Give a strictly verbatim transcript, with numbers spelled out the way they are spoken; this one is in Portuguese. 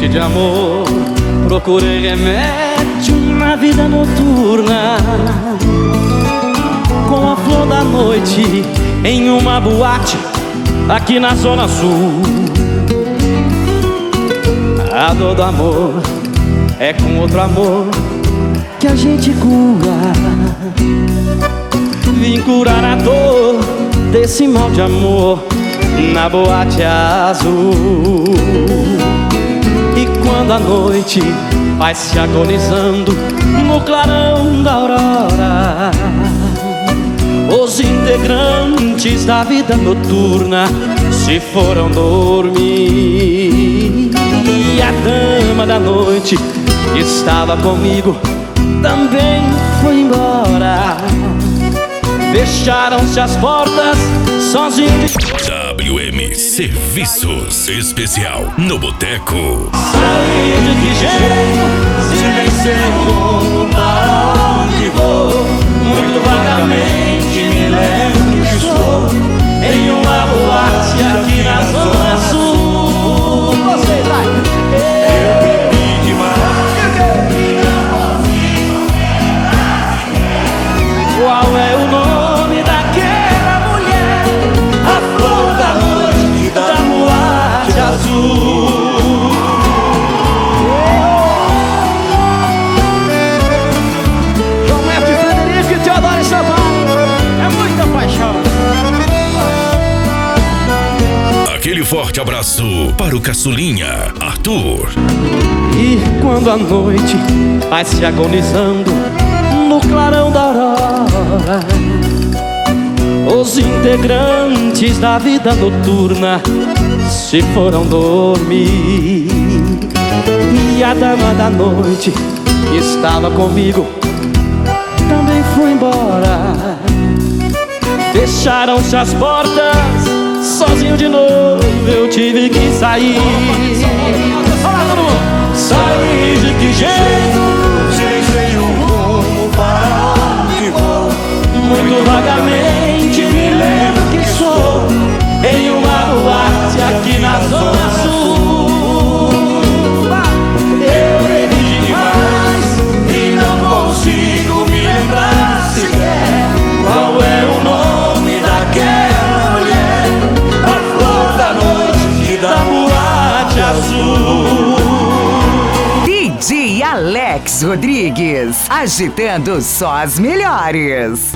noite de amor, procurei remédio na vida noturna, com a flor da noite em uma boate aqui na Zona Sul. A dor do amor é com outro amor que a gente cura. Vim curar a dor desse mal de amor na boate azul. E quando a noite vai se agonizando no clarão da aurora, os integrantes da vida noturna se foram dormir. E a dama da noite que estava comigo também foi embora. Fecharam-se as portas sozinho. W M Serviços Especial no Boteco. Saí de que jeito, se nem sei como, para onde vou. Muito vagamente me lembro que estou em uma boate aqui na Zona Sul. Vocês vai. Eu bebi demais. Qual é o nome daquela mulher? A flor da noite da boate azul. João Neto e Frederico e Teodoro Sampaio. É muita paixão. Aquele forte abraço para o caçulinha, Arthur. E quando a noite vai se agonizando no clarão da aurora, os integrantes da vida noturna se foram dormir. E a dama da noite que estava comigo também foi embora. Fecharam-se as portas, sozinho de novo eu tive que sair. Saí de que jeito, sem sei o rumo, para onde vou. Muito vagamente me lembro que sou em uma boate aqui na Zona Sul. Eu bebi demais e não consigo me lembrar sequer qual é o nome daquela mulher, a flor da noite da boate azul. D J Alex Rodrigues, agitando só as melhores.